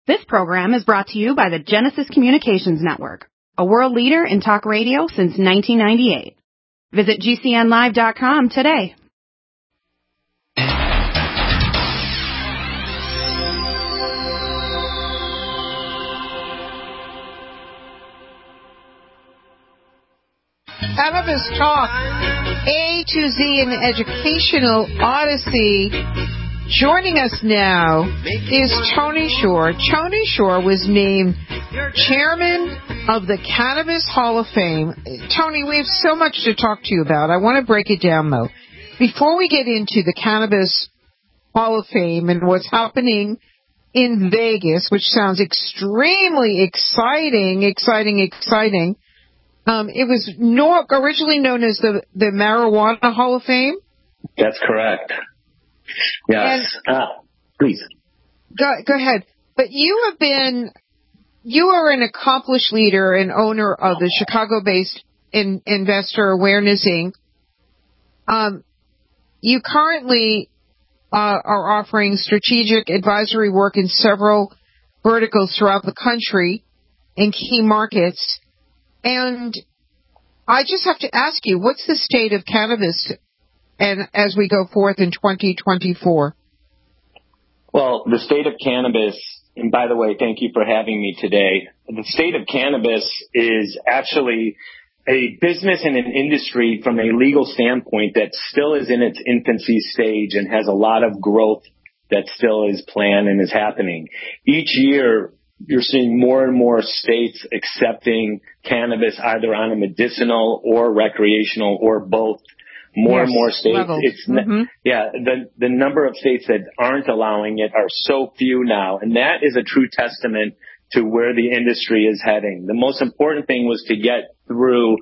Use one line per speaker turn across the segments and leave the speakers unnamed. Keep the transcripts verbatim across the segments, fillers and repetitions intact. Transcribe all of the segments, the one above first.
This program is brought to you by the Genesis Communications Network, a world leader in talk radio since nineteen ninety-eight. Visit G C N live dot com today.
Cannabis Talk, A to Z, an educational odyssey. Joining us now is Tony Shore. Tony Shore was named chairman of the Cannabis Hall of Fame. Tony, we have so much to talk to you about. I want to break it down, though. Before we get into the Cannabis Hall of Fame and what's happening in Vegas, which sounds extremely exciting, exciting, exciting, um, it was no, originally known as the, the Marijuana Hall of Fame?
That's correct. Yes. And, uh, please.
Go, go ahead. But you have been, you are an accomplished leader and owner of the Chicago-based in, Investor Awareness, Incorporated. Um, you currently uh, are offering strategic advisory work in several verticals throughout the country in key markets. And I just have to ask you, what's the state of cannabis and as we go forth in twenty twenty-four?
Well, the state of cannabis, and by the way, thank you for having me today. The state of cannabis is actually a business and an industry from a legal standpoint that still is in its infancy stage and has a lot of growth that still is planned and is happening. Each year, you're seeing more and more states accepting cannabis either on a medicinal or recreational or both. More yes, and more states.
Levels.
It's
mm-hmm.
yeah. The the number of states that aren't allowing it are so few now, and that is a true testament to where the industry is heading. The most important thing was to get through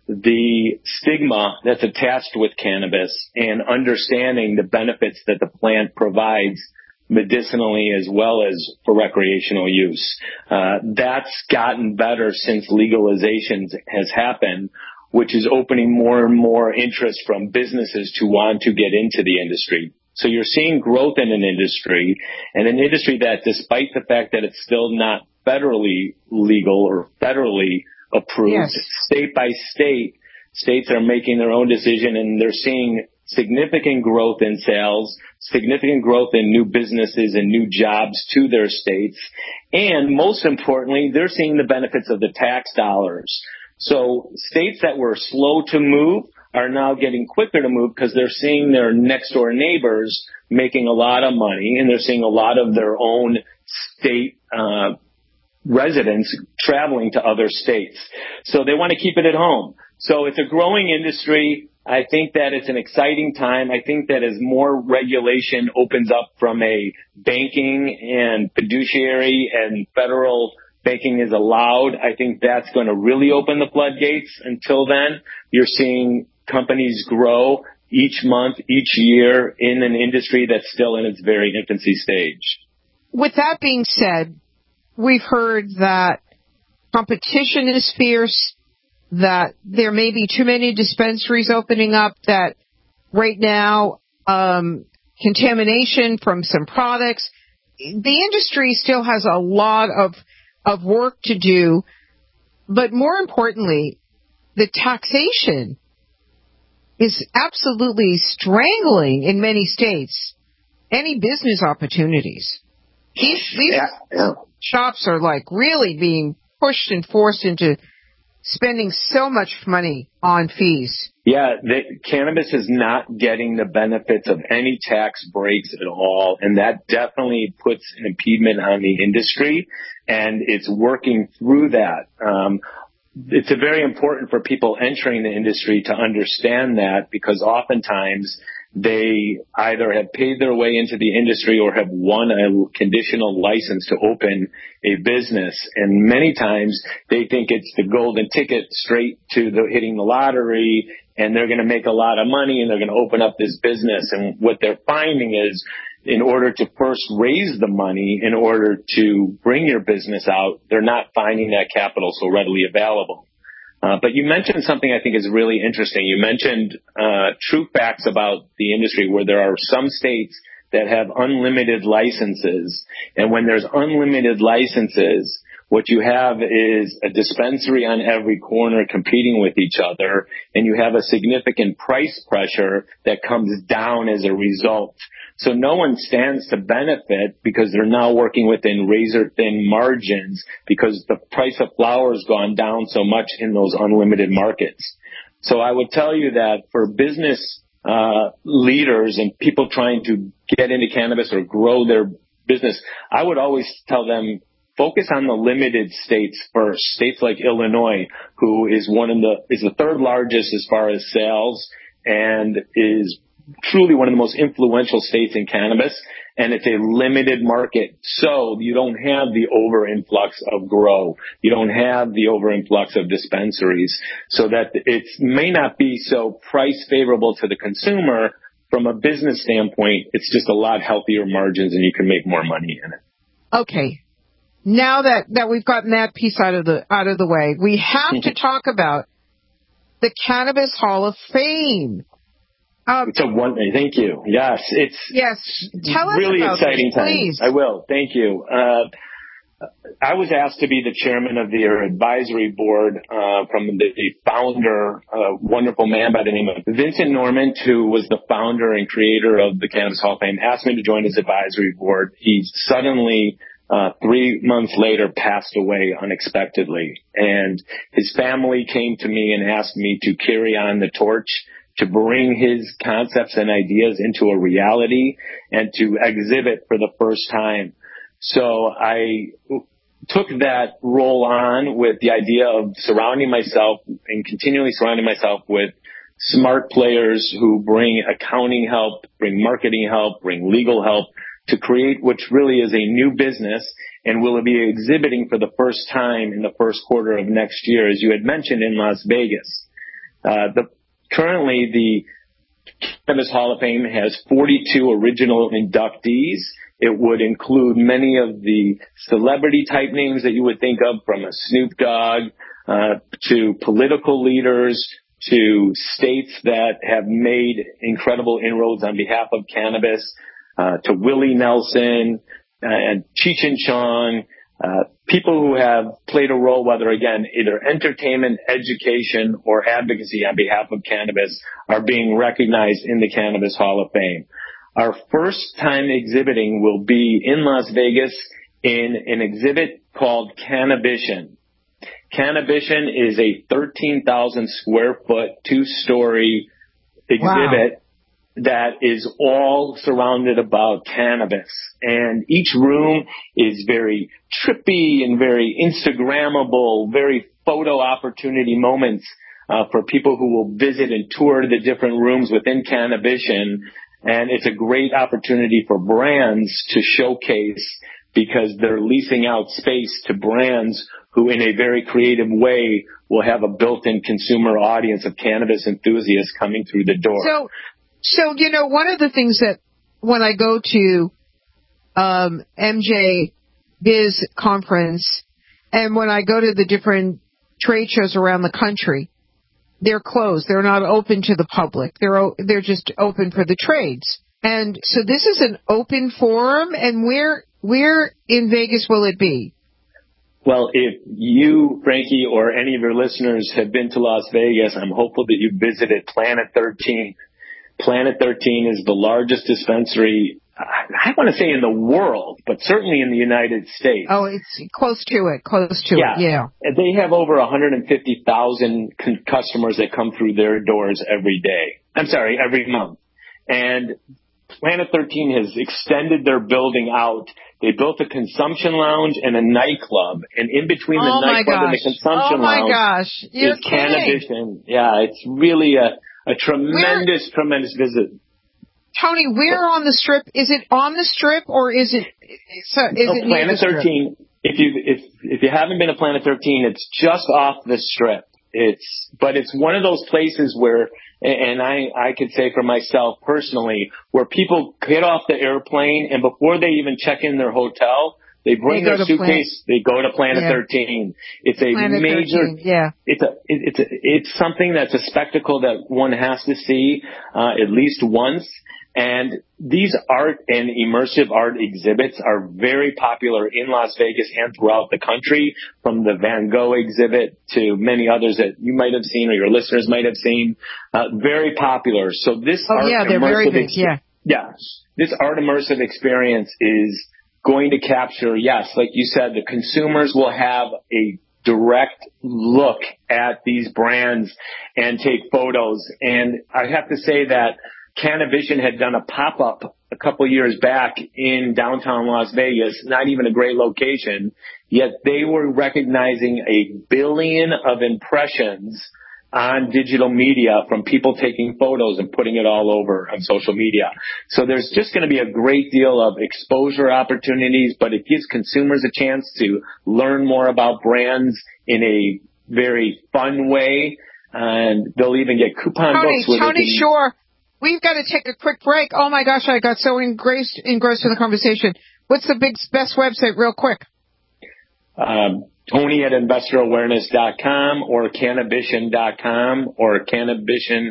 the stigma that's attached with cannabis and understanding the benefits that the plant provides medicinally as well as for recreational use. Uh, that's gotten better since legalization has happened, which is opening more and more interest from businesses to want to get into the industry. So you're seeing growth in an industry, and an industry that, despite the fact that it's still not federally legal or federally approved,
yes.
state by state, states are making their own decision, and they're seeing significant growth in sales, significant growth in new businesses and new jobs to their states, and most importantly, they're seeing the benefits of the tax dollars. So states that were slow to move are now getting quicker to move because they're seeing their next door neighbors making a lot of money, and they're seeing a lot of their own state uh, residents traveling to other states. So they want to keep it at home. So it's a growing industry. I think that it's an exciting time. I think that as more regulation opens up from a banking and fiduciary and federal banking is allowed, I think that's going to really open the floodgates. Until then, you're seeing companies grow each month, each year in an industry that's still in its very infancy stage.
With that being said, we've heard that competition is fierce, that there may be too many dispensaries opening up, that right now um, contamination from some products. The industry still has a lot of of work to do, but more importantly, the taxation is absolutely strangling in many states any business opportunities. These, these
yeah, yeah.
shops are like really being pushed and forced into spending so much money on fees.
Yeah, the, cannabis is not getting the benefits of any tax breaks at all, and that definitely puts an impediment on the industry, and it's working through that. Um, it's a very important for people entering the industry to understand that, because oftentimes they either have paid their way into the industry or have won a conditional license to open a business. And many times they think it's the golden ticket straight to the hitting the lottery, and they're going to make a lot of money and they're going to open up this business. And what they're finding is, in order to first raise the money, in order to bring your business out, they're not finding that capital so readily available. Uh, but you mentioned something I think is really interesting. You mentioned uh, true facts about the industry, where there are some states that have unlimited licenses. And when there's unlimited licenses, what you have is a dispensary on every corner competing with each other, and you have a significant price pressure that comes down as a result. So no one stands to benefit because they're now working within razor-thin margins because the price of flower has gone down so much in those unlimited markets. So I would tell you that for business uh leaders and people trying to get into cannabis or grow their business, I would always tell them, focus on the limited states first. States like Illinois, who is one of the is the third largest as far as sales and is truly one of the most influential states in cannabis, and it's a limited market. So you don't have the over-influx of grow. You don't have the over-influx of dispensaries, so that it may not be so price favorable to the consumer. From a business standpoint, it's just a lot healthier margins and you can make more money in it.
Okay. Now that, that we've gotten that piece out of the out of the way, we have to talk about the Cannabis Hall of Fame. Um,
it's a one. Thank you. Yes, it's
yes. Tell us
really
about
exciting
this,
time.
please.
I will. Thank you. Uh, I was asked to be the chairman of their advisory board uh, from the, the founder, a wonderful man by the name of Vincent Norman, who was the founder and creator of the Cannabis Hall of Fame, asked me to join his advisory board. He suddenly, uh, three months later, passed away unexpectedly. And his family came to me and asked me to carry on the torch, to bring his concepts and ideas into a reality and to exhibit for the first time. So I took that role on with the idea of surrounding myself and continually surrounding myself with smart players who bring accounting help, bring marketing help, bring legal help to create what really is a new business, and will be exhibiting for the first time in the first quarter of next year, as you had mentioned, in Las Vegas. Uh, the Currently, the Cannabis Hall of Fame has forty-two original inductees. It would include many of the celebrity-type names that you would think of, from a Snoop Dogg uh, to political leaders to states that have made incredible inroads on behalf of cannabis, uh, to Willie Nelson and Cheech and Chong. Uh, people who have played a role, whether, again, either entertainment, education, or advocacy on behalf of cannabis, are being recognized in the Cannabis Hall of Fame. Our first time exhibiting will be in Las Vegas in an exhibit called Cannabition. Cannabition is a thirteen thousand square foot, two-story exhibit. Wow. That is all surrounded about cannabis. And each room is very trippy and very Instagrammable, very photo opportunity moments uh, for people who will visit and tour the different rooms within Cannabition. And it's a great opportunity for brands to showcase, because they're leasing out space to brands who in a very creative way will have a built-in consumer audience of cannabis enthusiasts coming through the door.
So, So, you know, one of the things that when I go to um, M J Biz conference and when I go to the different trade shows around the country, they're closed. They're not open to the public. They're o- they're just open for the trades. And so this is an open forum. And where where in Vegas will it be?
Well, if you, Frankie, or any of your listeners have been to Las Vegas, I'm hopeful that you visited Planet thirteen. Planet thirteen is the largest dispensary, I want to say in the world, but certainly in the United States.
Oh, it's close to it, close to
yeah.
it, yeah.
They have over one hundred fifty thousand con- customers that come through their doors every day. I'm sorry, every month. And Planet thirteen has extended their building out. They built a consumption lounge and a nightclub. And in between the
oh
nightclub and the consumption
oh my
lounge
gosh. You're
is Cannabition. Yeah, it's really a... A tremendous, where, tremendous visit.
Tony, where on the strip? Is it on the strip or is it? So is
oh,
it
Planet thirteen. If you if if you haven't been to Planet thirteen, it's just off the strip. It's but it's one of those places where, and I I could say for myself personally, where people get off the airplane and before they even check in their hotel, they bring
they
their suitcase. Planet, they go to Planet yeah. thirteen. It's a
Planet
major.
thirteen, yeah.
It's a. It's a. It's something that's a spectacle that one has to see uh, at least once. And these art and immersive art exhibits are very popular in Las Vegas and throughout the country, from the Van Gogh exhibit to many others that you might have seen or your listeners might have seen. Uh, very popular. So this
oh,
art
yeah, they're very big,
ex-
yeah.
Yeah, this art immersive experience is going to capture, yes, like you said, the consumers will have a direct look at these brands and take photos. And I have to say that Canavision had done a pop-up a couple years back in downtown Las Vegas, not even a great location, yet they were recognizing a billion of impressions on digital media from people taking photos and putting it all over on social media. So there's just going to be a great deal of exposure opportunities, but it gives consumers a chance to learn more about brands in a very fun way, and they'll even get coupon
Tony,
books. Where
Tony
they can,
Shore, we've got to take a quick break. Oh, my gosh, I got so engrossed, engrossed in the conversation. What's the big best website, real quick?
Um, Tony at investor awareness dot com or Canavision dot com or Canavision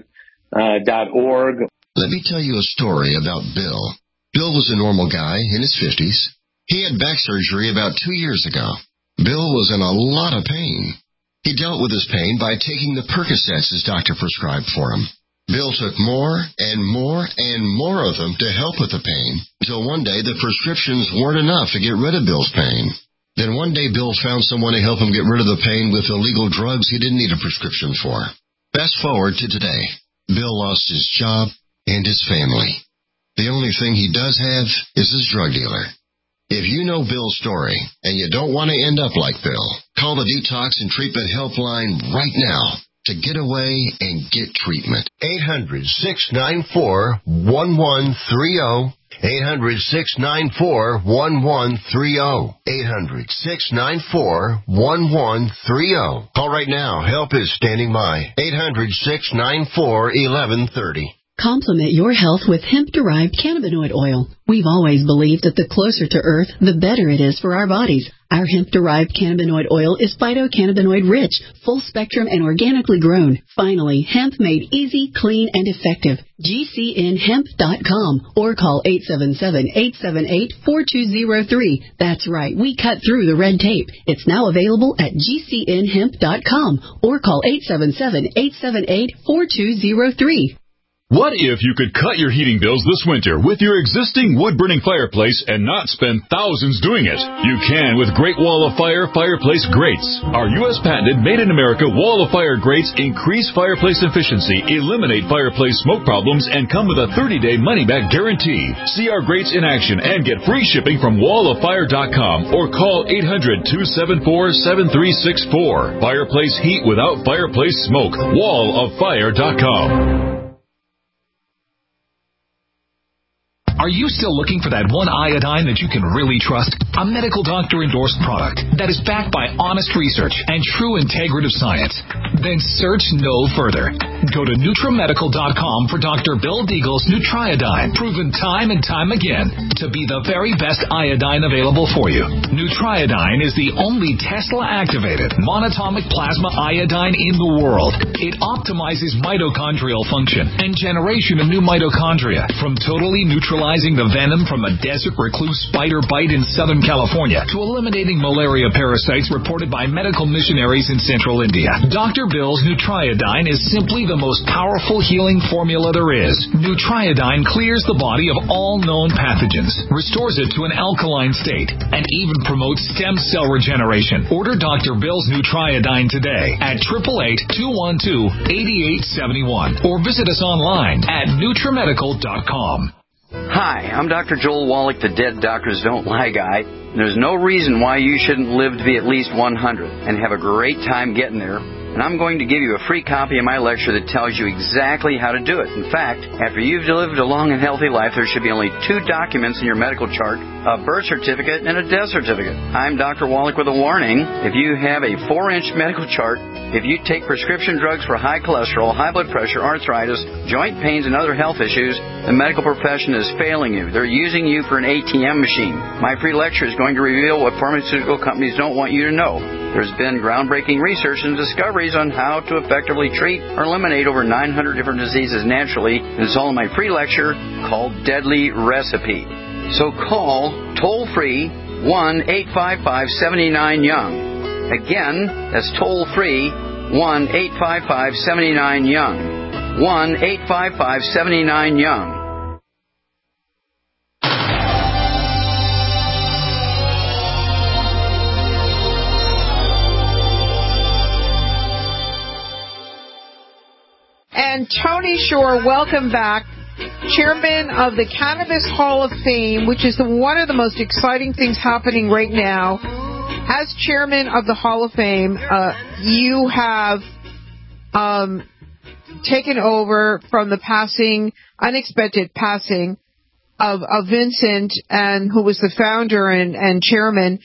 dot org.
Let me tell you a story about Bill. Bill was a normal guy in his fifties. He had back surgery about two years ago. Bill was in a lot of pain. He dealt with his pain by taking the Percocets his doctor prescribed for him. Bill took more and more and more of them to help with the pain, until one day the prescriptions weren't enough to get rid of Bill's pain. Then one day Bill found someone to help him get rid of the pain with illegal drugs he didn't need a prescription for. Fast forward to today. Bill lost his job and his family. The only thing he does have is his drug dealer. If you know Bill's story and you don't want to end up like Bill, call the Detox and Treatment Helpline right now to get away and get treatment.
eight hundred, six nine four, one one three zero. eight hundred, six nine four, one one three zero. eight hundred, six nine four, one one three zero. Call right now. Help is standing by. eight hundred, six nine four, one one three zero.
Complement your health with hemp-derived cannabinoid oil. We've always believed that the closer to Earth, the better it is for our bodies. Our hemp-derived cannabinoid oil is phytocannabinoid-rich, full-spectrum, and organically grown. Finally, hemp made easy, clean, and effective. G C N hemp dot com or call eight seven seven, eight seven eight, four two zero three. That's right, we cut through the red tape. It's now available at G C N hemp dot com or call eight seven seven, eight seven eight, four two zero three.
What if you could cut your heating bills this winter with your existing wood-burning fireplace and not spend thousands doing it? You can with Great Wall of Fire fireplace grates. Our U S patented made-in-America Wall of Fire grates increase fireplace efficiency, eliminate fireplace smoke problems, and come with a thirty-day money-back guarantee. See our grates in action and get free shipping from wall of fire dot com or call eight hundred, two seven four, seven three six four. Fireplace heat without fireplace smoke. wall of fire dot com.
Are you still looking for that one iodine that you can really trust? A medical doctor-endorsed product that is backed by honest research and true integrative science? Then search no further. Go to Nutramedical dot com for Doctor Bill Deagle's Nutriodine, proven time and time again to be the very best iodine available for you. Nutriodine is the only Tesla-activated monatomic plasma iodine in the world. It optimizes mitochondrial function and generation of new mitochondria from totally neutralizing the venom from a desert recluse spider bite in Southern California to eliminating malaria parasites reported by medical missionaries in central India. Doctor Bill's Nutriodine is simply the most powerful healing formula there is. Nutriodine clears the body of all known pathogens, restores it to an alkaline state, and even promotes stem cell regeneration. Order Doctor Bill's Nutriodine today at eight eight eight, two one two, eight eight seven one or visit us online at Nutramedical dot com.
Hi, I'm Doctor Joel Wallach, the Dead Doctors Don't Lie guy. There's no reason why you shouldn't live to be at least one hundred and have a great time getting there. And I'm going to give you a free copy of my lecture that tells you exactly how to do it. In fact, after you've lived a long and healthy life, there should be only two documents in your medical chart, a birth certificate and a death certificate. I'm Doctor Wallach with a warning. If you have a four-inch medical chart, if you take prescription drugs for high cholesterol, high blood pressure, arthritis, joint pains, and other health issues, the medical profession is failing you. They're using you for an A T M machine. My free lecture is going to reveal what pharmaceutical companies don't want you to know. There's been groundbreaking research and discoveries on how to effectively treat or eliminate over nine hundred different diseases naturally. It's all in my free lecture called Deadly Recipe. So call toll-free one eight five five, seven nine, young. Again, that's toll-free one eight five five, seven nine, young. one eight five five, seven nine, young.
And Tony Shore, welcome back, Chairman of the Cannabis Hall of Fame, which is the, one of the most exciting things happening right now. As Chairman of the Hall of Fame, uh, you have um, taken over from the passing, unexpected passing of, of Vincent, and who was the founder and, and chairman.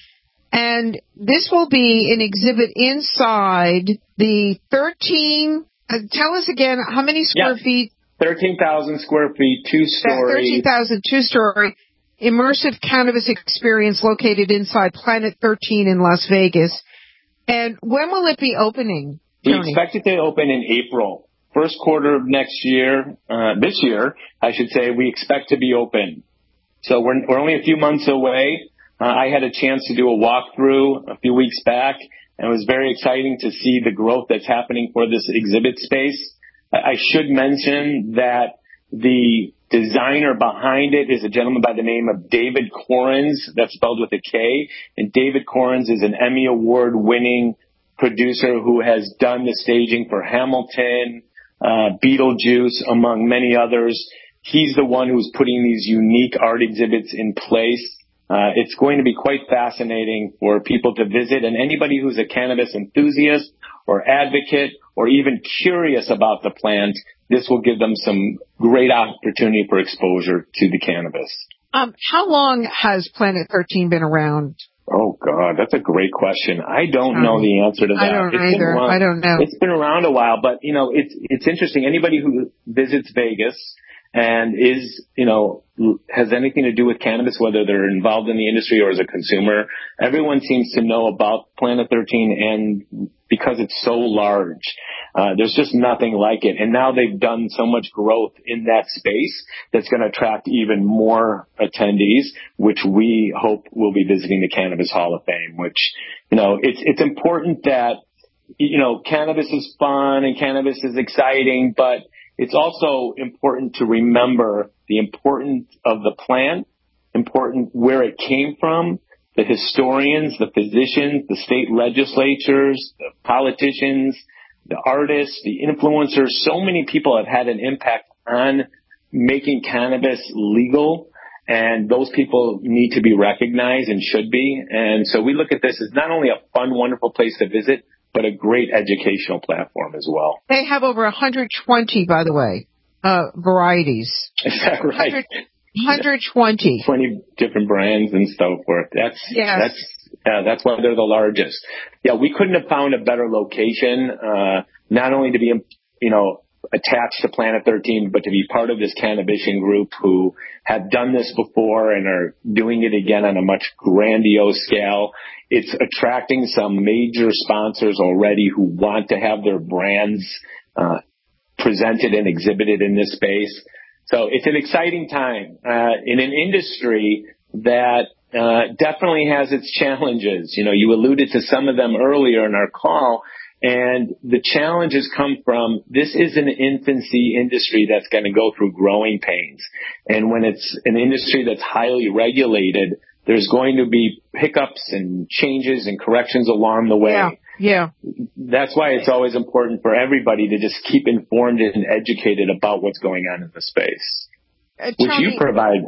And this will be an exhibit inside the thirteen... Uh, tell us again, how many square
yeah.
feet?
thirteen thousand square feet, two-story.
thirteen thousand, two-story immersive cannabis experience located inside Planet thirteen in Las Vegas. And when will it be opening,
We
Tony?
expect it to open in April. First quarter of next year, uh, this year, I should say, we expect to be open. So we're, we're only a few months away. Uh, I had a chance to do a walkthrough a few weeks back. And it was very exciting to see the growth that's happening for this exhibit space. I should mention that the designer behind it is a gentleman by the name of David Korins. That's spelled with a K. And David Korins is an Emmy Award-winning producer who has done the staging for Hamilton, uh, Beetlejuice, among many others. He's the one who's putting these unique art exhibits in place. Uh, it's going to be quite fascinating for people to visit, and anybody who's a cannabis enthusiast or advocate or even curious about the plant, this will give them some great opportunity for exposure to the cannabis.
Um, how long has Planet thirteen been around?
Oh, God, that's a great question. I don't um, know the answer to that.
I don't
it's
either.
Around,
I don't know.
It's been around a while, but, you know, it's it's interesting. Anybody who visits Vegas and is, you know, has anything to do with cannabis, whether they're involved in the industry or as a consumer, everyone seems to know about Planet thirteen, and because it's so large, uh, there's just nothing like it. And now they've done so much growth in that space that's going to attract even more attendees, which we hope will be visiting the Cannabis Hall of Fame, which, you know, it's, it's important that, you know, cannabis is fun and cannabis is exciting, but it's also important to remember the importance of the plant, important where it came from, the historians, the physicians, the state legislatures, the politicians, the artists, the influencers. So many people have had an impact on making cannabis legal, and those people need to be recognized and should be. And so we look at this as not only a fun, wonderful place to visit, but a great educational platform as well.
They have over one hundred twenty, by the way, uh, varieties.
Is that right?
one hundred twenty.
twenty different brands and so forth. That's,
yes.
that's, uh, that's why they're the largest. Yeah, we couldn't have found a better location, uh, not only to be, you know, attached to Planet thirteen, but to be part of this Cannabition group who have done this before and are doing it again on a much grandiose scale. It's attracting some major sponsors already who want to have their brands uh, presented and exhibited in this space. So it's an exciting time uh, in an industry that uh, definitely has its challenges. You know, you alluded to some of them earlier in our call. And the challenges come from, this is an infancy industry that's going to go through growing pains. And when it's an industry that's highly regulated, there's going to be hiccups and changes and corrections along the way.
Yeah, yeah.
That's why it's always important for everybody to just keep informed and educated about what's going on in the space,
uh,
which
Tony,
you provide.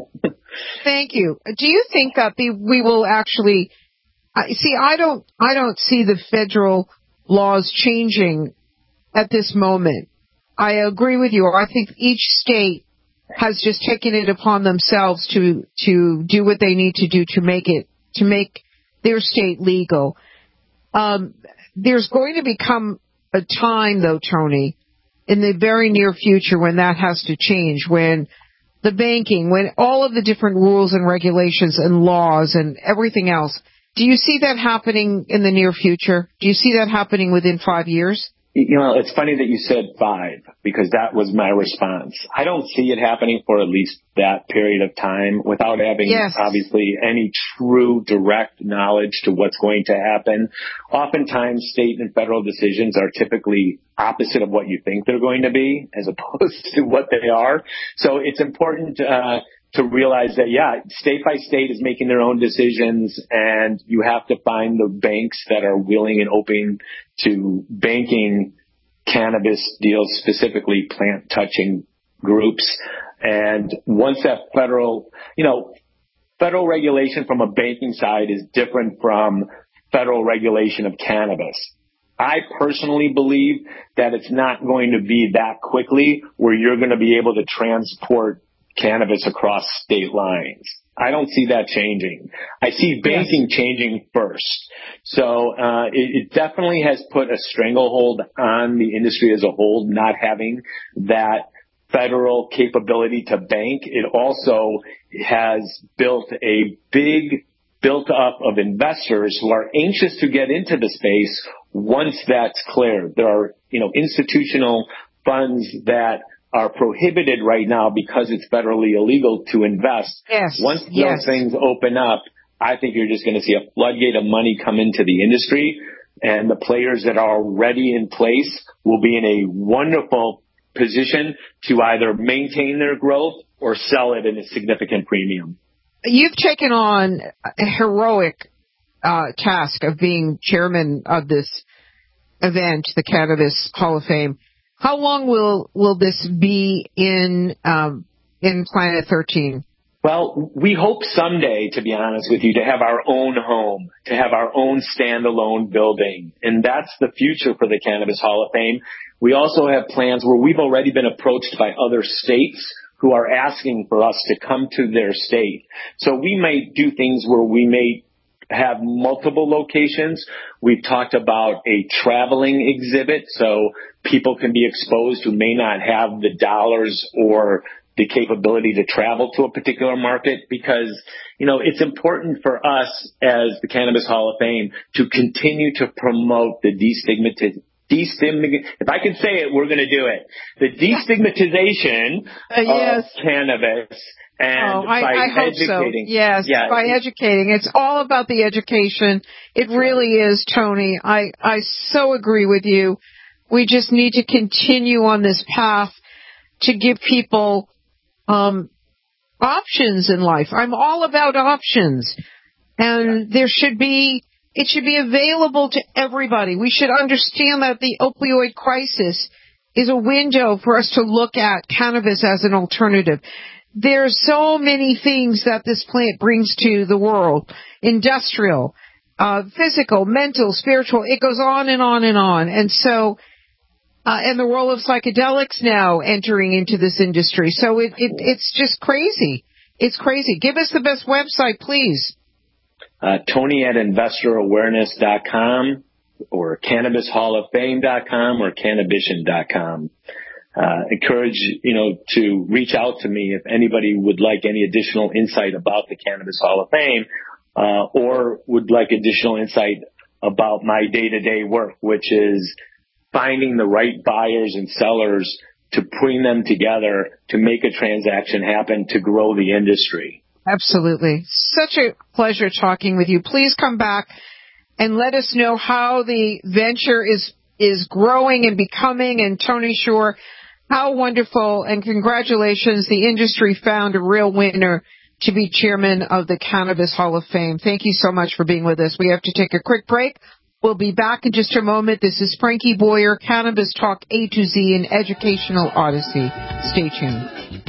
Thank you. Do you think that the, we will actually, uh, see, I don't, I don't see the federal laws changing at this moment. I agree with you. I think each state has just taken it upon themselves to to do what they need to do to make it to make their state legal. Um, there's going to become a time, though, Tony, in the very near future when that has to change, when the banking, when all of the different rules and regulations and laws and everything else Do you see that happening in the near future? Do you see that happening within five years?
You know, it's funny that you said five, because that was my response. I don't see it happening for at least that period of time without having, yes. obviously, any true direct knowledge to what's going to happen. Oftentimes, state and federal decisions are typically opposite of what you think they're going to be, as opposed to what they are. So it's important uh, to realize that, yeah, state by state is making their own decisions, and you have to find the banks that are willing and open to banking cannabis deals, specifically plant-touching groups. And once that federal, you know, federal regulation from a banking side is different from federal regulation of cannabis. I personally believe that it's not going to be that quickly where you're going to be able to transport cannabis across state lines. I don't see that changing. I see banking yes. changing first. So uh, it, it definitely has put a stranglehold on the industry as a whole, not having that federal capability to bank. It also has built a big built up of investors who are anxious to get into the space once that's cleared. There are, you know, institutional funds that are prohibited right now because it's federally illegal to invest.
Yes.
Once
yes.
those things open up, I think you're just going to see a floodgate of money come into the industry, and the players that are already in place will be in a wonderful position to either maintain their growth or sell it at a significant premium.
You've taken on a heroic uh, task of being chairman of this event, the Cannabis Hall of Fame. How long will will this be in um, in Planet thirteen?
Well, we hope someday, to be honest with you, to have our own home, to have our own standalone building. And that's the future for the Cannabis Hall of Fame. We also have plans where we've already been approached by other states who are asking for us to come to their state. So we may do things where we may have multiple locations. We've talked about a traveling exhibit, so people can be exposed who may not have the dollars or the capability to travel to a particular market, because, you know, it's important for us as the Cannabis Hall of Fame to continue to promote the destigmatization. Destigmat- if I can say it, we're going to do it. The destigmatization
uh, yes.
of cannabis. And
oh, I,
by
I hope
educating.
So. Yes, yeah. by educating. It's all about the education. It really is, Tony. I, I so agree with you. We just need to continue on this path to give people um, options in life. I'm all about options. And there should be, it should be available to everybody. We should understand that the opioid crisis is a window for us to look at cannabis as an alternative. There's so many things that this plant brings to the world. Industrial, uh, physical, mental, spiritual. It goes on and on and on. And so, uh, and the role of psychedelics now entering into this industry. So it, it it's just crazy. It's crazy. Give us the best website, please.
Uh, Tony at investor awareness dot com or cannabis hall of fame dot com or cannabition dot com. Uh, encourage, you know, to reach out to me if anybody would like any additional insight about the Cannabis Hall of Fame, uh, or would like additional insight about my day-to-day work, which is finding the right buyers and sellers to bring them together to make a transaction happen to grow the industry.
Absolutely. Such a pleasure talking with you. Please come back and let us know how the venture is, is growing and becoming. And Tony Shore, how wonderful, and congratulations. The industry found a real winner to be chairman of the Cannabis Hall of Fame. Thank you so much for being with us. We have to take a quick break. We'll be back in just a moment. This is Frankie Boyer, Cannabis Talk A to Z, an educational odyssey. Stay tuned.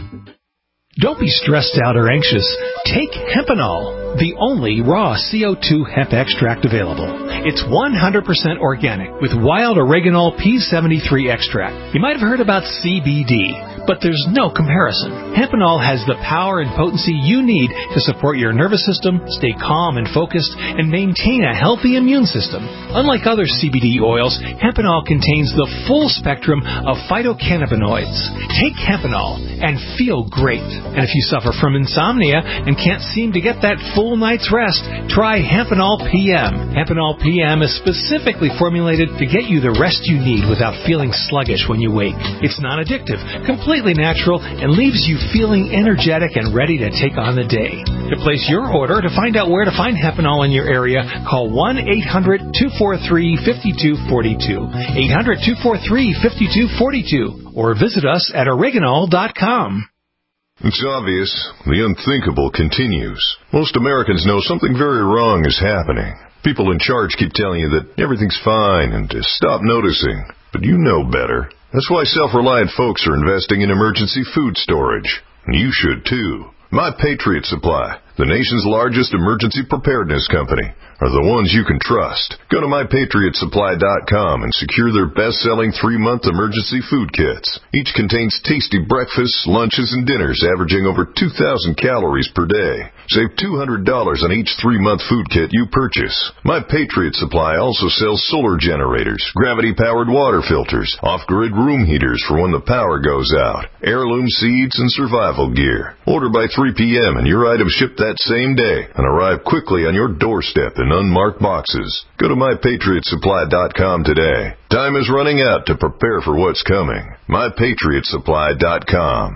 Don't be stressed out or anxious. Take Hempanol, the only raw C O two hemp extract available. It's one hundred percent organic with wild oreganol P seventy-three extract. You might have heard about C B D, but there's no comparison. Hempenol has the power and potency you need to support your nervous system, stay calm and focused, and maintain a healthy immune system. Unlike other C B D oils, Hempenol contains the full spectrum of phytocannabinoids. Take Hempenol and feel great. And if you suffer from insomnia and can't seem to get that full night's rest, try Hempenol P M. Hempenol P M is specifically formulated to get you the rest you need without feeling sluggish when you wake. It's non-addictive, completely natural, and leaves you feeling energetic and ready to take on the day. To place your order, to find out where to find Hempenol in your area, call one eight hundred two four three five two four two, eight hundred two four three five two four two, or visit us at oregonol dot com.
It's obvious. The unthinkable continues. Most Americans know something very wrong is happening. People in charge keep telling you that everything's fine and to stop noticing. But you know better. That's why self-reliant folks are investing in emergency food storage. And you should too. My Patriot Supply, the nation's largest emergency preparedness company, are the ones you can trust. Go to my patriot supply dot com and secure their best-selling three-month emergency food kits. Each contains tasty breakfasts, lunches, and dinners averaging over two thousand calories per day. Save two hundred dollars on each three-month food kit you purchase. My Patriot Supply also sells solar generators, gravity-powered water filters, off-grid room heaters for when the power goes out, heirloom seeds, and survival gear. Order by three p.m. and your items ship that same day and arrive quickly on your doorstep in unmarked boxes. Go to my patriot supply dot com today. Time is running out to prepare for what's coming. my patriot supply dot com.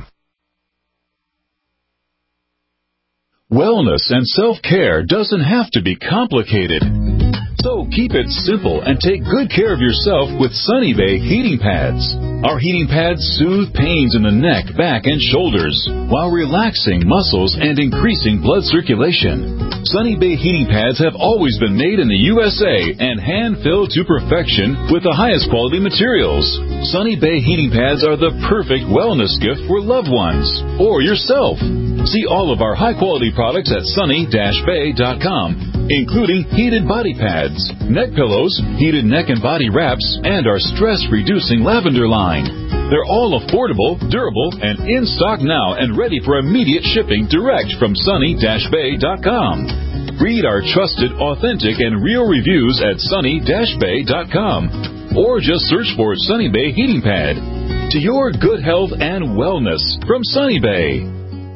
Wellness and self-care doesn't have to be complicated. So keep it simple and take good care of yourself with Sunny Bay heating pads. Our heating pads soothe pains in the neck, back, and shoulders while relaxing muscles and increasing blood circulation. Sunny Bay heating pads have always been made in the U S A and hand-filled to perfection with the highest quality materials. Sunny Bay heating pads are the perfect wellness gift for loved ones or yourself. See all of our high-quality products at sunny dash bay dot com, including heated body pads, neck pillows, heated neck and body wraps, and our stress-reducing lavender line. They're all affordable, durable, and in stock now and ready for immediate shipping direct from sunny dash bay dot com. Read our trusted, authentic, and real reviews at sunny dash bay dot com, or just search for Sunny Bay Heating Pad. To your good health and wellness from Sunny Bay.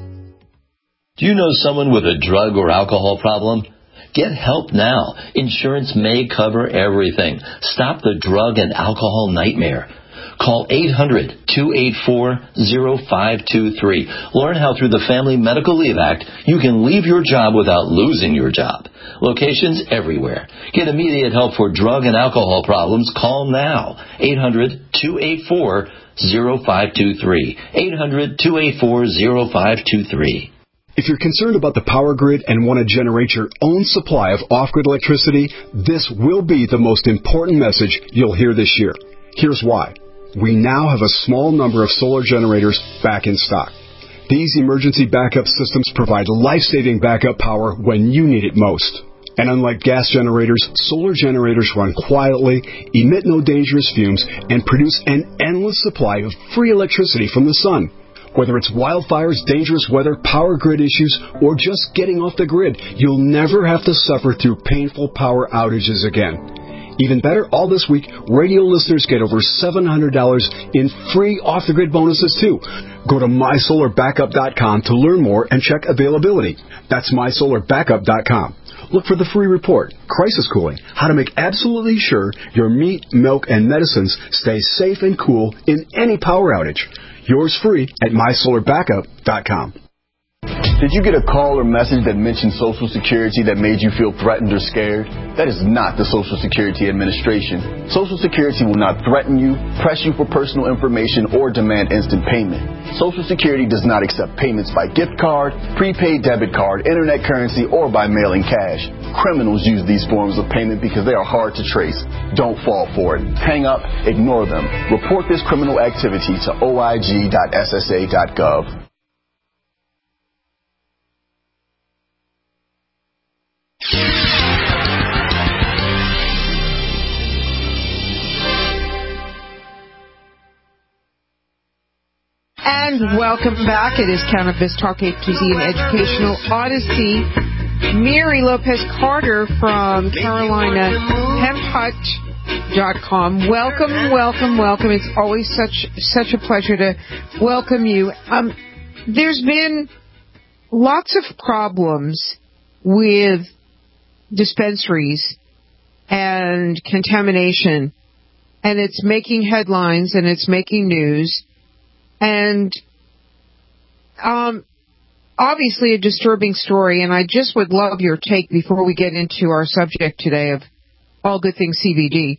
Do you know someone with a drug or alcohol problem? Get help now. Insurance may cover everything. Stop the drug and alcohol nightmare. Call eight hundred two eight four zero five two three. Learn how through the Family Medical Leave Act you can leave your job without losing your job. Locations everywhere. Get immediate help for drug and alcohol problems. Call now. eight hundred two eight four zero five two three. eight hundred two eight four zero five two three.
If you're concerned about the power grid and want to generate your own supply of off-grid electricity, this will be the most important message you'll hear this year. Here's why. We now have a small number of solar generators back in stock. These emergency backup systems provide life-saving backup power when you need it most. And unlike gas generators, solar generators run quietly, emit no dangerous fumes, and produce an endless supply of free electricity from the sun. Whether it's wildfires, dangerous weather, power grid issues, or just getting off the grid, you'll never have to suffer through painful power outages again. Even better, all this week, radio listeners get over seven hundred dollars in free off-the-grid bonuses, too. Go to my solar backup dot com to learn more and check availability. That's my solar backup dot com. Look for the free report, Crisis Cooling, how to make absolutely sure your meat, milk, and medicines stay safe and cool in any power outage. Yours free at my solar backup dot com.
Did you get a call or message that mentioned Social Security that made you feel threatened or scared? That is not the Social Security Administration. Social Security will not threaten you, press you for personal information, or demand instant payment. Social Security does not accept payments by gift card, prepaid debit card, internet currency, or by mailing cash. Criminals use these forms of payment because they are hard to trace. Don't fall for it. Hang up, ignore them. Report this criminal activity to O I G dot S S A dot gov.
And welcome back. It is Cannabis Talk A to Z and Educational Odyssey. Mary Lopez Carter from Carolina Hemp Hut dot com. Welcome, welcome, welcome. It's always such such a pleasure to welcome you. Um, there's been lots of problems with dispensaries and contamination, and it's making headlines and it's making news. And um, obviously a disturbing story, and I just would love your take before we get into our subject today of all good things C B D.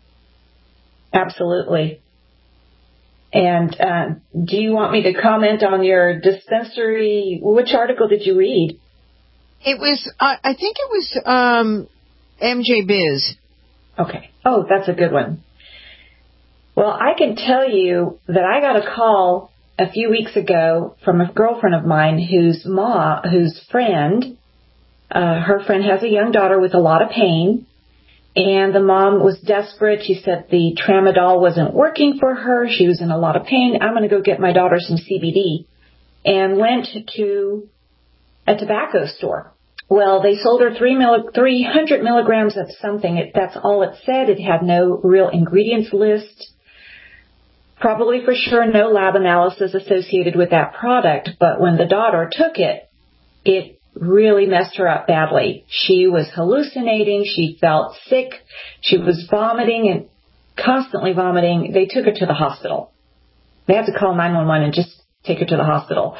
Absolutely. And uh, do you want me to comment on your dispensary? Which article did you read?
It was, uh, I think it was um, M J Biz.
Okay. Oh, that's a good one. Well, I can tell you that I got a call a few weeks ago from a girlfriend of mine whose ma, whose friend, uh, her friend has a young daughter with a lot of pain, and the mom was desperate. She said the tramadol wasn't working for her. She was in a lot of pain. I'm going to go get my daughter some C B D, and went to a tobacco store. Well, they sold her three mil- three hundred milligrams of something. It, that's all it said. It had no real ingredients list. Probably for sure no lab analysis associated with that product, but when the daughter took it, it really messed her up badly. She was hallucinating, she felt sick, she was vomiting and constantly vomiting. They took her to the hospital. They had to call nine one one and just take her to the hospital.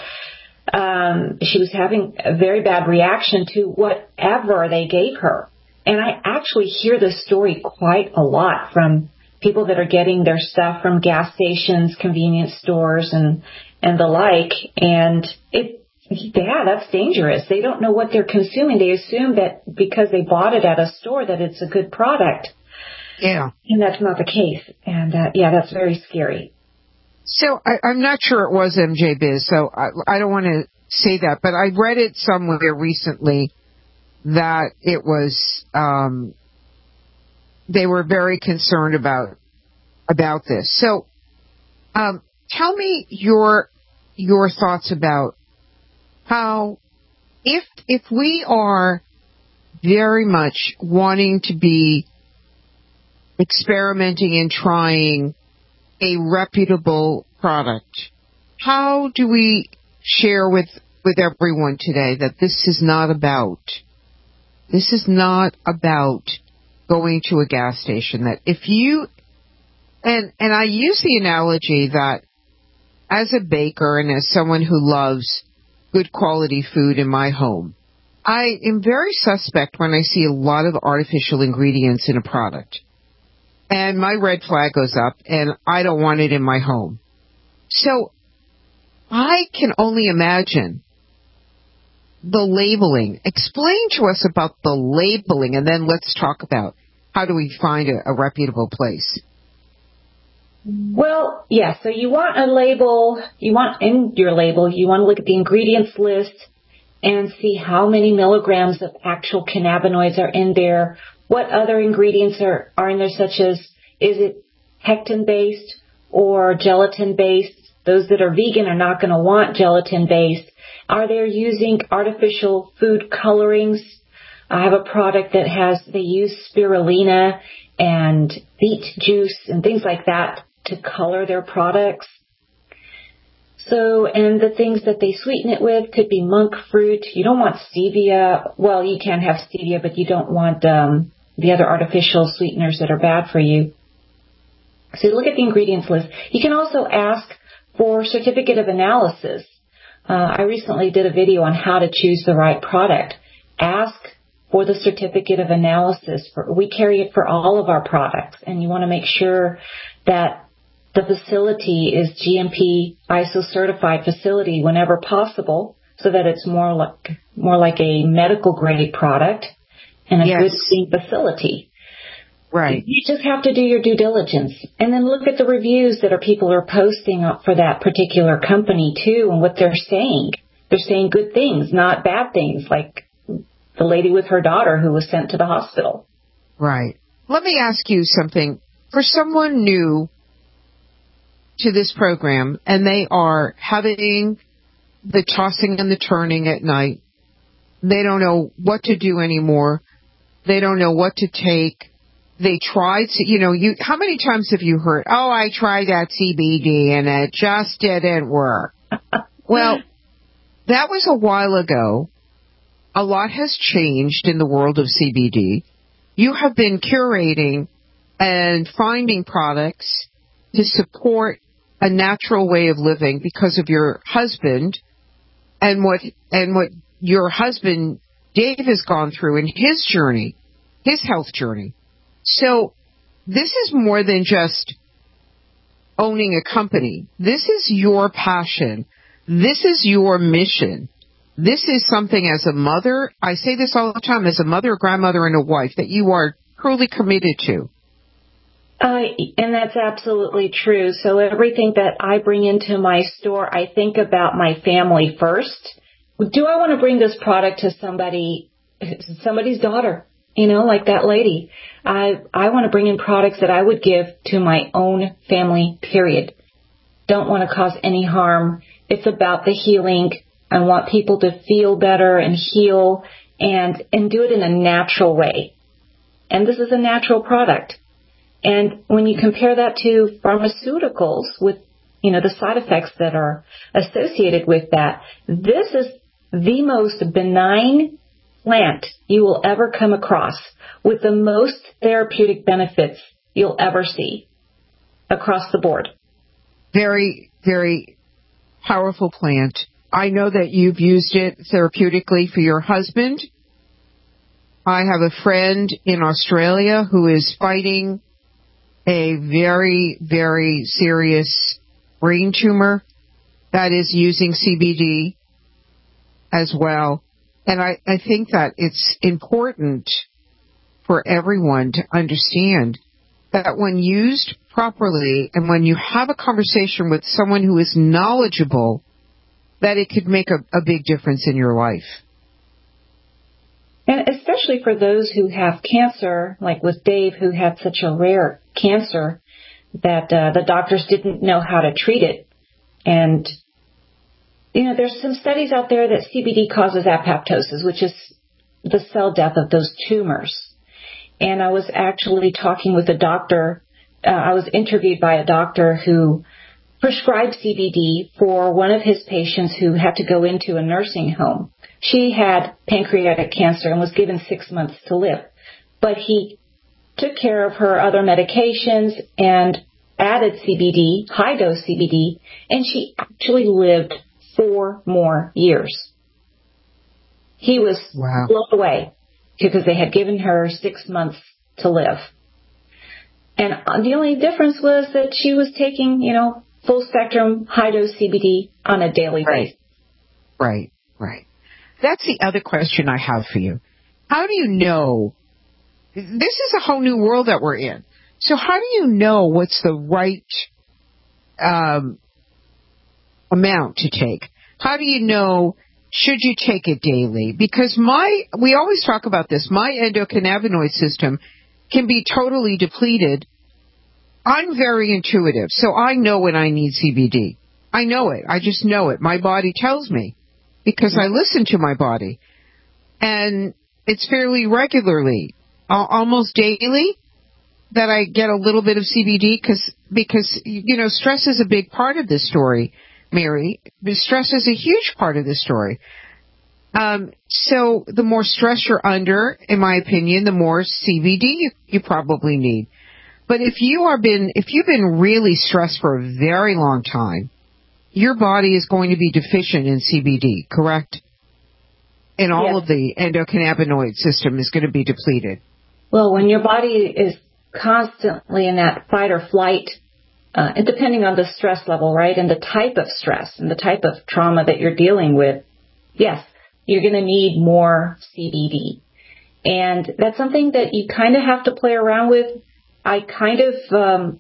Um, she was having a very bad reaction to whatever they gave her. And I actually hear this story quite a lot from people that are getting their stuff from gas stations, convenience stores, and and the like. And it, yeah, that's dangerous. They don't know what they're consuming. They assume that because they bought it at a store that it's a good product.
Yeah.
And that's not the case. And, uh, yeah, that's very scary.
So I, I'm not sure it was M J Biz, so I, I don't want to say that, but I read it somewhere recently that it was, um, they were very concerned about about this. So, um, tell me your your thoughts about how, if if we are very much wanting to be experimenting and trying a reputable product, how do we share with with everyone today that this is not about this is not about going to a gas station? That if you, and, and I use the analogy that as a baker and as someone who loves good quality food in my home, I am very suspect when I see a lot of artificial ingredients in a product. And my red flag goes up and I don't want it in my home. So I can only imagine the labeling. Explain to us about the labeling, and then let's talk about how do we find a, a reputable place.
Well, yeah, so you want a label, you want in your label, you want to look at the ingredients list and see how many milligrams of actual cannabinoids are in there, what other ingredients are, are in there, such as, is it pectin-based or gelatin-based? Those that are vegan are not going to want gelatin-based. Are they using artificial food colorings? I have a product that has, they use spirulina and beet juice and things like that to color their products. So, and the things that they sweeten it with could be monk fruit. You don't want stevia. Well, you can have stevia, but you don't want um, the other artificial sweeteners that are bad for you. So look at the ingredients list. You can also ask for certificate of analysis. Uh, I recently did a video on how to choose the right product. Ask for the certificate of analysis. For, we carry it for all of our products, and you want to make sure that the facility is G M P I S O certified facility whenever possible, so that it's more like more like a medical grade product and a yes. good clean facility.
Right.
You just have to do your due diligence, and then look at the reviews that are people are posting for that particular company too, and what they're saying. They're saying good things, not bad things, like the lady with her daughter who was sent to the hospital.
Right. Let me ask you something. For someone new to this program and they are having the tossing and the turning at night. They don't know what to do anymore. They don't know what to take. They tried to, you know, you, how many times have you heard, oh, I tried that C B D and it just didn't work? Well, that was a while ago. A lot has changed in the world of C B D. You have been curating and finding products to support a natural way of living because of your husband and what, and what your husband, Dave, has gone through in his journey, his health journey. So this is more than just owning a company. This is your passion. This is your mission. This is something as a mother, I say this all the time, as a mother, a grandmother, and a wife, that you are truly committed to.
Uh, and that's absolutely true. So everything that I bring into my store, I think about my family first. Do I want to bring this product to somebody, somebody's daughter? You know, like that lady. I I want to bring in products that I would give to my own family, period. Don't want to cause any harm. It's about the healing. I want people to feel better and heal and, and do it in a natural way. And this is a natural product. And when you compare that to pharmaceuticals with, you know, the side effects that are associated with that, this is the most benign plant you will ever come across with the most therapeutic benefits you'll ever see across the board.
Very, very powerful plant. I know that you've used it therapeutically for your husband. I have a friend in Australia who is fighting a very, very serious brain tumor that is using C B D as well. And I, I think that it's important for everyone to understand that when used properly and when you have a conversation with someone who is knowledgeable, that it could make a, a big difference in your life.
And especially for those who have cancer, like with Dave, who had such a rare cancer that uh, the doctors didn't know how to treat it. And you know, there's some studies out there that C B D causes apoptosis, which is the cell death of those tumors. And I was actually talking with a doctor. Uh, I was interviewed by a doctor who prescribed C B D for one of his patients who had to go into a nursing home. She had pancreatic cancer and was given six months to live. But he took care of her other medications and added C B D, high-dose C B D, and she actually lived four more years. He was wow. blown away because they had given her six months to live. And the only difference was that she was taking, you know, full spectrum high dose C B D on a daily
right.
basis.
Right, right. That's the other question I have for you. How do you know? This is a whole new world that we're in. So how do you know what's the right um amount to take? How do you know, should you take it daily? Because my, we always talk about this, my endocannabinoid system can be totally depleted. I'm very intuitive, so I know when I need C B D. I know it. I just know it. My body tells me because I listen to my body. And it's fairly regularly, almost daily, that I get a little bit of C B D because, because, you know, stress is a big part of this story, Mary. Stress is a huge part of this story. Um, so the more stress you're under, in my opinion, the more C B D you, you probably need. But if you are been, if you've been really stressed for a very long time, your body is going to be deficient in C B D, correct? And all
yes.
of the endocannabinoid system is going to be depleted.
Well, when your body is constantly in that fight or flight, uh, and depending on the stress level, right, and the type of stress and the type of trauma that you're dealing with, yes, you're going to need more C B D. And that's something that you kind of have to play around with. I kind of um,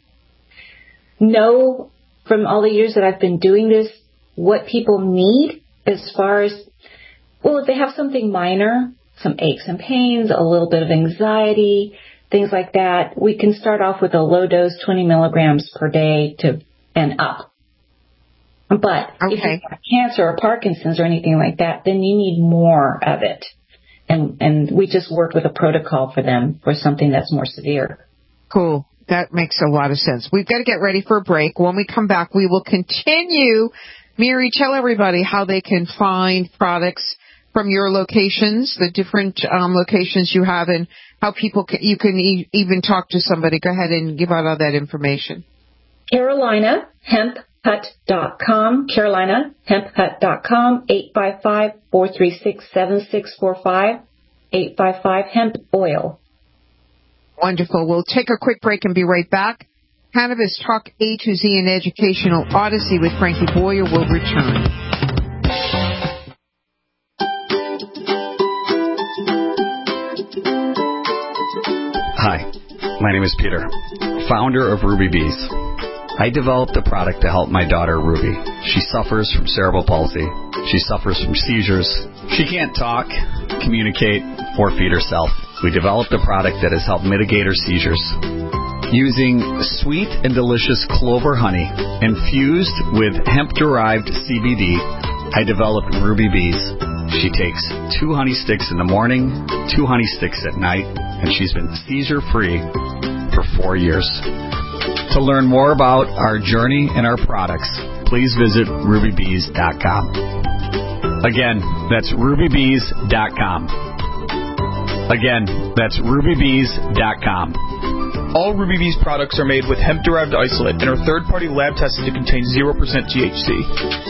know from all the years that I've been doing this what people need as far as, well, if they have something minor, some aches and pains, a little bit of anxiety, things like that, we can start off with a low dose, twenty milligrams per day to and up. But
okay.
if you have cancer or Parkinson's or anything like that, then you need more of it. And and we just work with a protocol for them for something that's more severe.
Cool. That makes a lot of sense. We've got to get ready for a break. When we come back, we will continue. Mary, tell everybody how they can find products from your locations, the different um, locations you have, and how people can, you can e- even talk to somebody. Go ahead and give out all that information.
Carolina Hemp Hut dot com, Carolina Hemp Hut dot com, eight five five, four three six, seven six four five, eight five five Hemp Oil.
Wonderful. We'll take a quick break and be right back. Cannabis Talk A to Z and Educational Odyssey with Frankie Boyer will return.
Hi, my name is Peter, founder of Ruby Bees. I developed a product to help my daughter, Ruby. She suffers from cerebral palsy. She suffers from seizures. She can't talk, communicate, or feed herself. We developed a product that has helped mitigate her seizures. Using sweet and delicious clover honey infused with hemp-derived C B D, I developed Ruby Bees. She takes two honey sticks in the morning, two honey sticks at night, and she's been seizure-free for four years. To learn more about our journey and our products, please visit ruby bees dot com. Again, that's ruby bees dot com. Again, that's ruby bees dot com.
All Ruby Bees products are made with hemp-derived isolate and are third-party lab tested to contain zero percent T H C.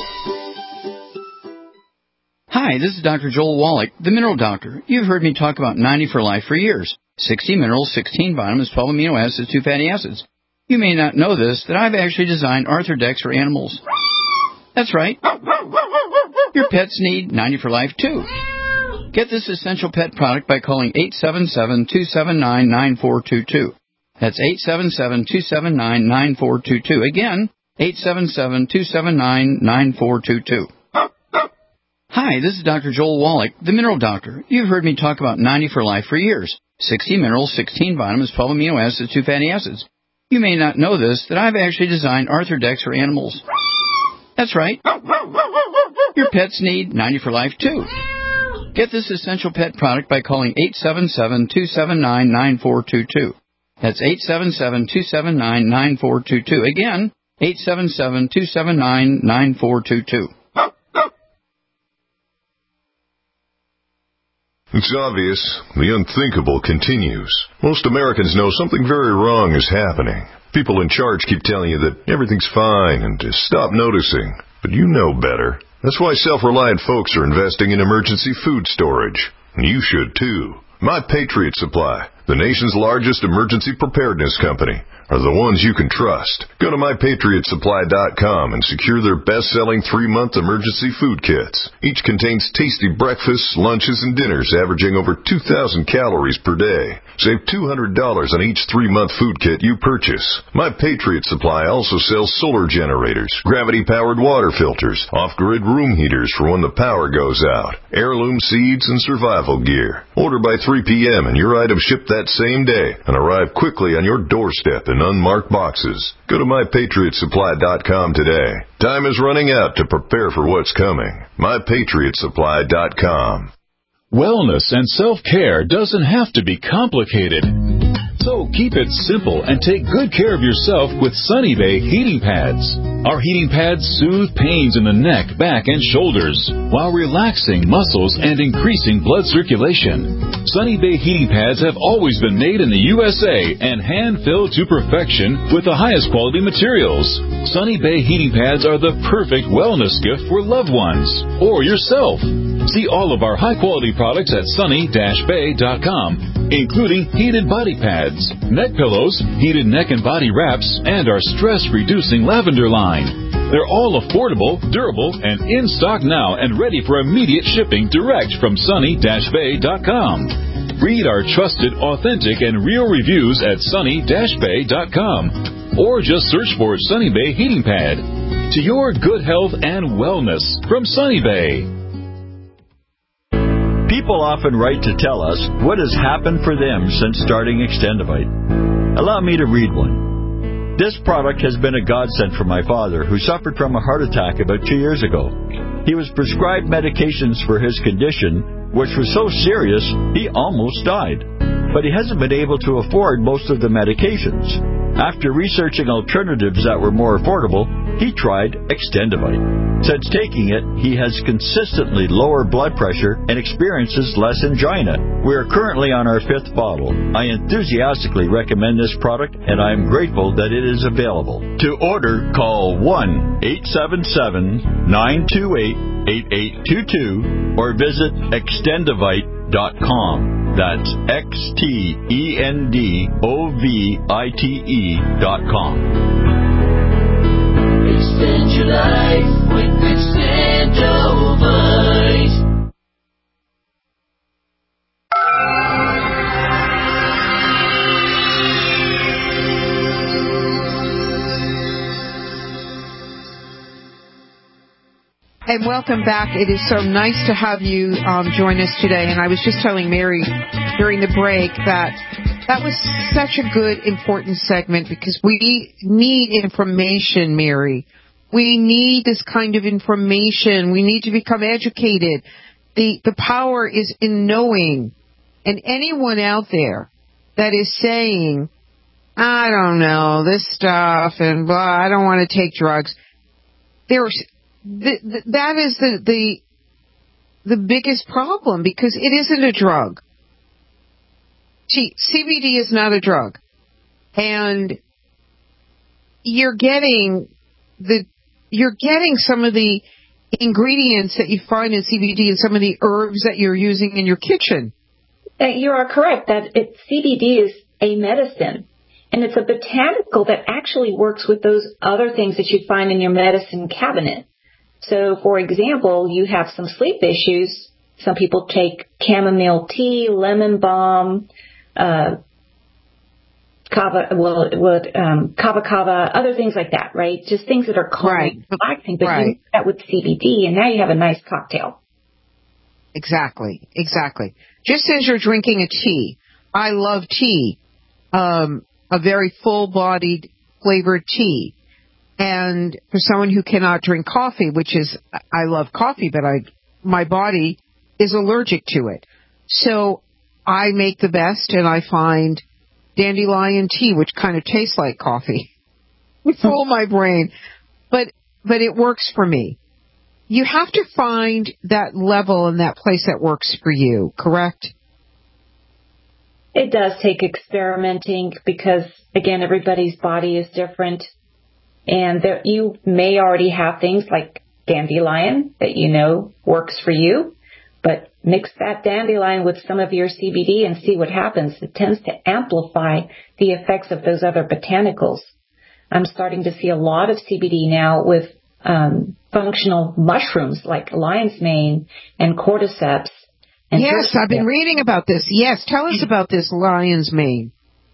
Hi, this is Doctor Joel Wallach, the Mineral Doctor. You've heard me talk about ninety for Life for years. sixty minerals, sixteen vitamins, twelve amino acids, two fatty acids. You may not know this, that I've actually designed Arthrodex for animals. That's right. Your pets need ninety for Life, too. Get this essential pet product by calling eight seven seven, two seven nine, nine four two two. That's eight seven seven, two seven nine, nine four two two. Again, eight seven seven, two seven nine, nine four two two. Hi, this is Doctor Joel Wallach, the Mineral Doctor. You've heard me talk about ninety for Life for years. sixty minerals, sixteen vitamins, twelve amino acids, two fatty acids. You may not know this, that I've actually designed Arthrodex for animals. That's right. Your pets need ninety for Life, too. Get this essential pet product by calling eight seven seven, two seven nine, nine four two two. That's eight seven seven, two seven nine, nine four two two. Again, eight seven seven, two seven nine, nine four two two.
It's obvious. The unthinkable continues. Most Americans know something very wrong is happening. People in charge keep telling you that everything's fine and to stop noticing. But you know better. That's why self-reliant folks are investing in emergency food storage. And you should too. My Patriot Supply, the nation's largest emergency preparedness company, are the ones you can trust. Go to my patriot supply dot com and secure their best-selling three-month emergency food kits. Each contains tasty breakfasts, lunches, and dinners averaging over two thousand calories per day. Save two hundred dollars on each three-month food kit you purchase. My Patriot Supply also sells solar generators, gravity-powered water filters, off-grid room heaters for when the power goes out, heirloom seeds, and survival gear. Order by three p.m. and your items ship that same day and arrive quickly on your doorstep in unmarked boxes. Go to my patriot supply dot com today. Time is running out to prepare for what's coming. my patriot supply dot com.
Wellness and self-care doesn't have to be complicated. So keep it simple and take good care of yourself with Sunny Bay heating pads. Our heating pads soothe pains in the neck, back, and shoulders while relaxing muscles and increasing blood circulation. Sunny Bay heating pads have always been made in the U S A and hand-filled to perfection with the highest quality materials. Sunny Bay heating pads are the perfect wellness gift for loved ones or yourself. See all of our high-quality products at sunny dash bay dot com, including heated body pads, neck pillows, heated neck and body wraps, and our stress-reducing lavender line. They're all affordable, durable, and in stock now and ready for immediate shipping direct from sunny dash bay dot com. Read our trusted, authentic, and real reviews at sunny dash bay dot com or just search for Sunny Bay Heating Pad. To your good health and wellness from Sunny Bay.
People often write to tell us what has happened for them since starting Extendivite. Allow me to read one. This product has been a godsend for my father, who suffered from a heart attack about two years ago. He was prescribed medications for his condition, which was so serious he almost died. But he hasn't been able to afford most of the medications. After researching alternatives that were more affordable, he tried Extendivite. Since taking it, he has consistently lower blood pressure and experiences less angina. We are currently on our fifth bottle. I enthusiastically recommend this product, and I am grateful that it is available. To order, call one eight seven seven, nine two eight, eight eight two two or visit extendivite dot com. That's X T E N D O V I T E dot com.
Extend your life with Extendivite.
And welcome back. It is so nice to have you um, join us today. And I was just telling Mary during the break that that was such a good, important segment because we need information, Mary. We need this kind of information. We need to become educated. The the power is in knowing. And anyone out there that is saying, I don't know, this stuff and blah, I don't want to take drugs, there's The, the, that is the, the the biggest problem because it isn't a drug. See, C B D is not a drug, and you're getting the you're getting some of the ingredients that you find in C B D and some of the herbs that you're using in your kitchen.
You are correct that it, C B D is a medicine. And it's a botanical that actually works with those other things that you find in your medicine cabinet. So, for example, you have some sleep issues. Some people take chamomile tea, lemon balm, uh, kava, well, what, um, kava kava, other things like that, right? Just things that are calming, right. relaxing. But right. you do that with C B D, and now you have a nice cocktail.
Exactly, exactly. Just as you're drinking a tea, I love tea, um, a very full-bodied flavored tea. And for someone who cannot drink coffee, which is, I love coffee, but I, my body is allergic to it. So I make the best and I find dandelion tea, which kind of tastes like coffee. Full my brain. But, but it works for me. You have to find that level and that place that works for you, correct?
It does take experimenting because, again, everybody's body is different. And there, you may already have things like dandelion that you know works for you, but mix that dandelion with some of your C B D and see what happens. It tends to amplify the effects of those other botanicals. I'm starting to see a lot of C B D now with um, functional mushrooms like lion's mane and cordyceps. And
yes, I've been reading about this. Yes, tell us about this lion's mane.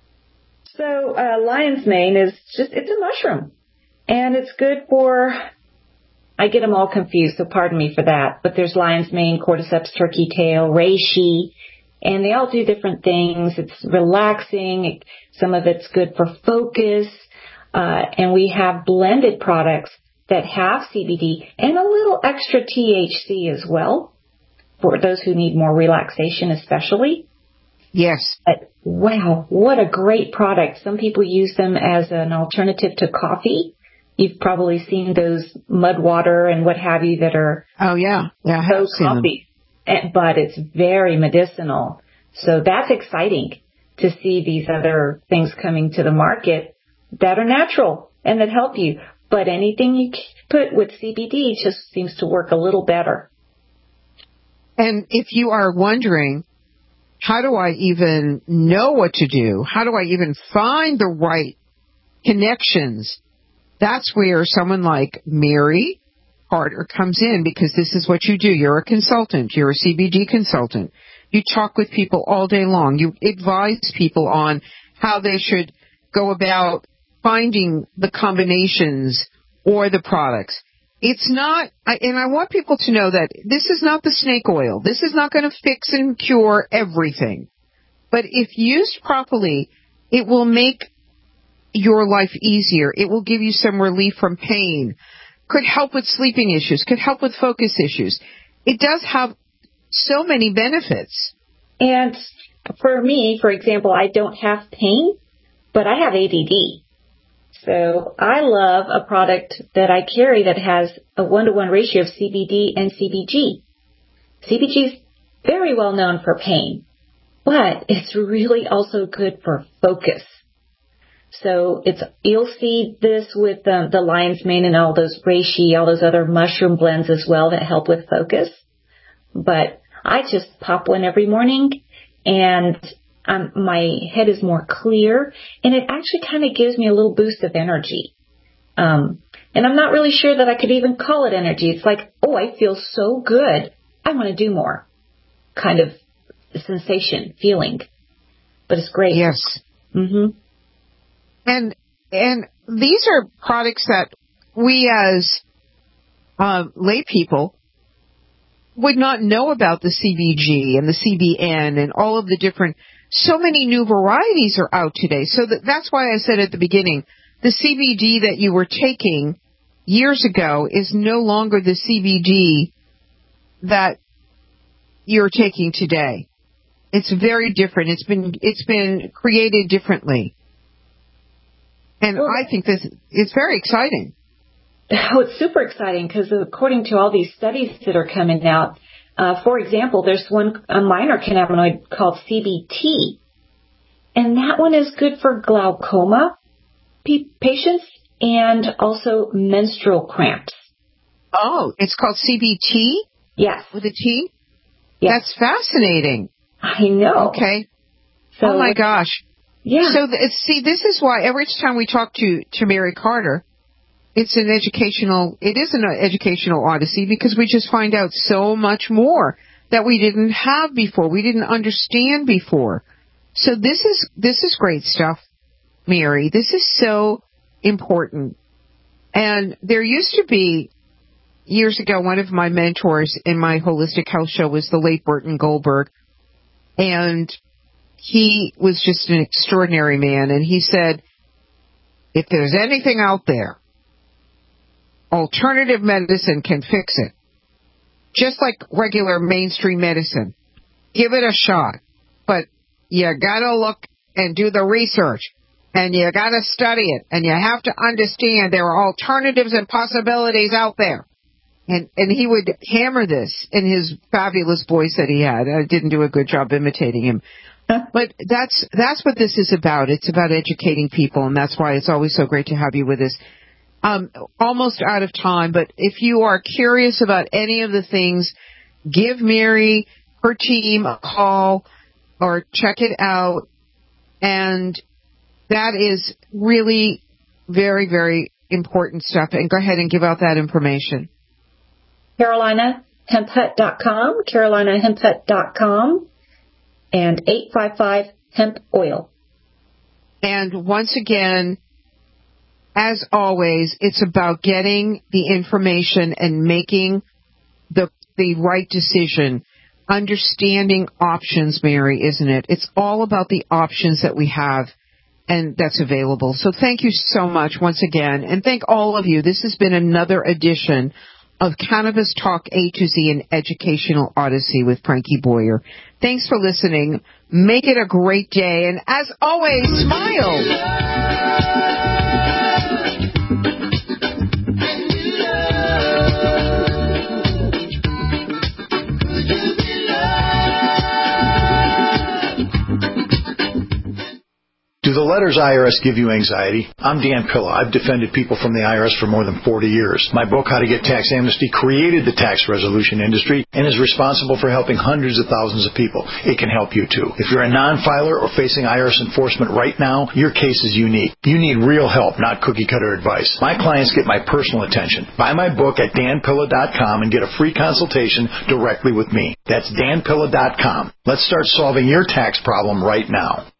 So uh, lion's mane is just, it's a mushroom. And it's good for, I get them all confused, so pardon me for that. But there's lion's mane, cordyceps, turkey tail, reishi, and they all do different things. It's relaxing. Some of it's good for focus. Uh, and we have blended products that have C B D and a little extra T H C as well for those who need more relaxation especially.
Yes.
But, wow, what a great product. Some people use them as an alternative to coffee. You've probably seen those mud water and what have you that are
oh yeah, yeah, I have seen
coffee, them. But it's very medicinal. So that's exciting to see these other things coming to the market that are natural and that help you. But anything you put with C B D just seems to work a little better.
And if you are wondering, how do I even know what to do? How do I even find the right connections? That's where someone like Mary Carter comes in because this is what you do. You're a consultant. You're a C B D consultant. You talk with people all day long. You advise people on how they should go about finding the combinations or the products. It's not, and I want people to know that this is not the snake oil. This is not going to fix and cure everything. But if used properly, it will make your life easier. It will give you some relief from pain. Could help with sleeping issues. Could help with focus issues. It does have so many benefits.
And for me, for example, I don't have pain, but I have A D D. So I love a product that I carry that has a one-to-one ratio of C B D and C B G. C B G is very well known for pain, but it's really also good for focus. So it's, you'll see this with um, the lion's mane and all those reishi, all those other mushroom blends as well that help with focus. But I just pop one every morning, and um, my head is more clear, and it actually kind of gives me a little boost of energy. Um, and I'm not really sure that I could even call it energy. It's like, oh, I feel so good. I want to do more kind of sensation, feeling. But it's great.
Yes.
Mm-hmm.
And and these are products that we as uh, lay people would not know about, the C B G and the C B N and all of the different, so many new varieties are out today. So that, that's why I said at the beginning, the C B D that you were taking years ago is no longer the C B D that you're taking today. It's very different. It's been it's been created differently. And well, I think this is very exciting.
Oh, it's super exciting because according to all these studies that are coming out, uh, for example, there's one, a minor cannabinoid called C B T, and that one is good for glaucoma p- patients and also menstrual cramps.
Oh, it's called C B T?
Yes.
With a T?
Yes.
That's fascinating.
I know.
Okay.
So,
oh, my gosh.
Yeah.
So, th- see, this is why every time we talk to, to Mary Carter, it's an educational, it is an educational odyssey because we just find out so much more that we didn't have before, we didn't understand before. So this is, this is great stuff, Mary. This is so important. And there used to be, years ago, one of my mentors in my holistic health show was the late Burton Goldberg. And he was just an extraordinary man. And he said, if there's anything out there, alternative medicine can fix it. Just like regular mainstream medicine. Give it a shot. But you gotta look and do the research. And you gotta study it. And you have to understand there are alternatives and possibilities out there. And and he would hammer this in his fabulous voice that he had. I didn't do a good job imitating him. But that's that's what this is about. It's about educating people, and that's why it's always so great to have you with us. Um, almost out of time, but if you are curious about any of the things, give Mary, her team, a call or check it out. And that is really very, very important stuff. And go ahead and give out that information.
Carolina Hemp Hut dot com, Carolina Hemp Hut dot com, and eight five five hemp oil.
And once again, as always, it's about getting the information and making the the right decision. Understanding options, Mary, isn't it? It's all about the options that we have and that's available. So thank you so much once again. And thank all of you. This has been another edition of Cannabis Talk A to Z, an educational odyssey with Frankie Boyer. Thanks for listening. Make it a great day. And as always, smile.
Do the letters I R S give you anxiety? I'm Dan Pilla. I've defended people from the I R S for more than forty years. My book, How to Get Tax Amnesty, created the tax resolution industry and is responsible for helping hundreds of thousands of people. It can help you too. If you're a non-filer or facing I R S enforcement right now, your case is unique. You need real help, not cookie-cutter advice. My clients get my personal attention. Buy my book at Dan Pilla dot com and get a free consultation directly with me. That's Dan Pilla dot com. Let's start solving your tax problem right now.